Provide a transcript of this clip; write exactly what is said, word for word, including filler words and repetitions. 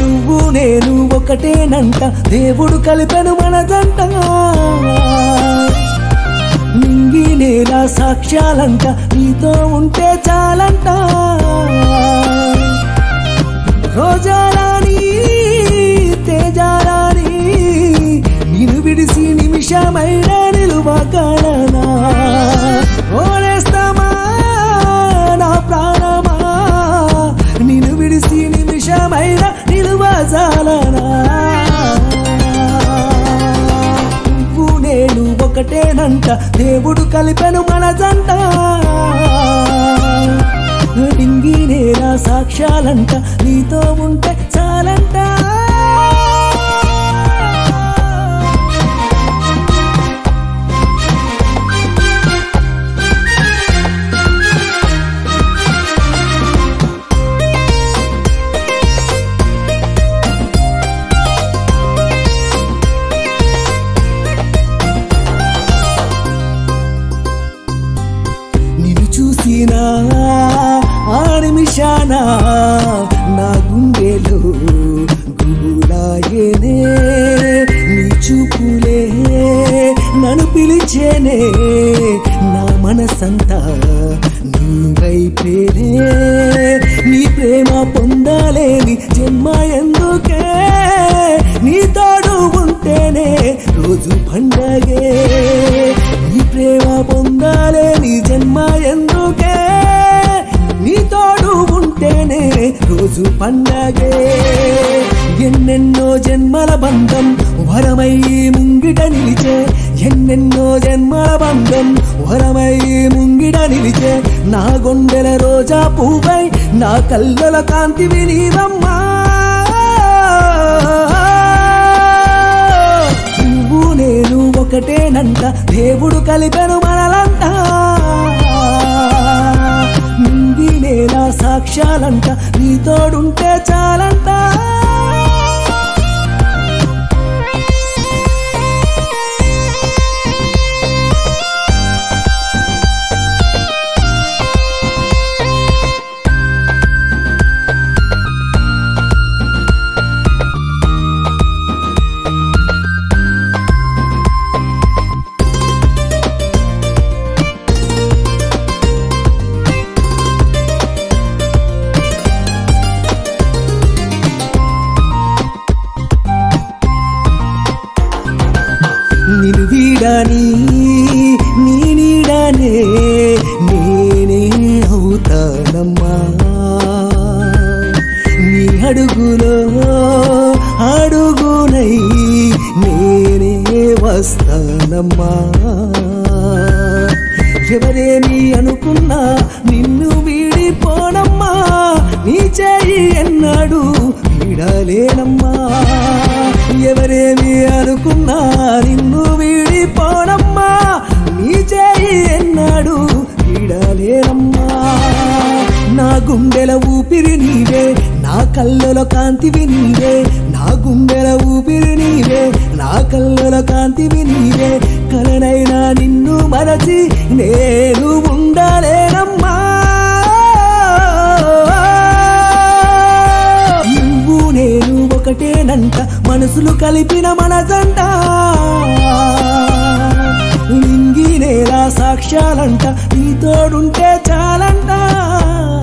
నువ్వు నేను ఒకటేనంట దేవుడు కలిపెను మన జంట నింగి నేల సాక్ష్యాలంట నీతో ఉంటే చాలంట రోజారాణి తేజారాణి నిన్ను విడిసి నిమిషమైన నిలువగలనా ఓనేస్తామా నా ప్రాణమా నిన్ను విడిసి నిమిషమైన నిలువజాలనా నువ్వు నేను ఒకటేనంట దేవుడు కలిపెను మన జంట నింగి నేల సాక్ష్యాలంట నీతో ఉంటే చాలంట చూసినా ఆ నిమిషాన నా గుండెలో గుబులాయేనే నీ చూపులే నన్ను పిలిచేనే నా మనసంతా నీ వైపేనే నీ ప్రేమ పొందాలేని జన్మ ఎందుకే నీ తోడు ఉంటేనే రోజు పండగే నీ ప్రేమ పొందాలేని జన్మ ఎందుకే నీ తోడు ఉంటేనే రోజు పండగే ఎన్నెన్నో జన్మల బంధం వరమై ముంగిట నిలిచే ఎన్నెన్నో జన్మల బంధం వరమై ముంగిట నిలిచే నా గుండెల రోజా పువ్వై నా కళ్ళల కాంతివి నీవమ్మా నువ్వు నేను ఒకటేనంట దేవుడు కలిపెను మనలంట నింగి నేల సాక్ష్యాలంట నీ తోడుంటే చాలంట నిన్ను వీడని నీ నీడనే నేనే అవుతానమ్మా నీ అడుగులో అడుగునై నేనే వస్తానమ్మా ఎవరేమి అనుకున్నా నిన్ను వీడిపోనమ్మా నీ చేయి ఎన్నాడు వీడలేనమ్మా ఎవరేమి అనుకున్నా నిన్ను వీడిపోనమ్మా నీ చేయి ఎన్నాడు వీడలేనమ్మా నా గుండెల ఊపిరి నీవే నా కళ్ళలో కాంతివి నీవే నా గుండెల ఊపిరి నీవే నా కళ్ళలో కాంతివి నీవే కలనైనా నిన్ను మరచి నేను ఉండలేనమ్మా నువ్వు నేను ఒకటేనంట మనసులు కలిపిన మన జంట నింగి నేల సాక్ష్యాలంట నీ తోడుంటే చాలంట